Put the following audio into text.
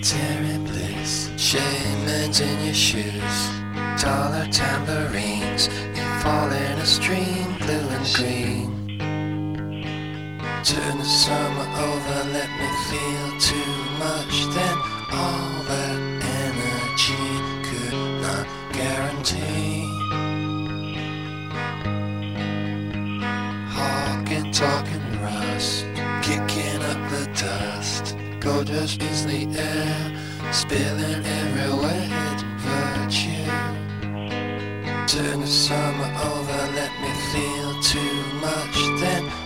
momentary bliss. Shamans in your shoes, dollar tambourines. You fall in a stream, blue and green. Turn the summer over, let me feel too much. Then all that energy could not guarantee. Hawking, talking rust, kicking up the dust. Gorgeous is the air, spilling everywhere, hidden virtue. Turn the summer over, let me feel too much. Then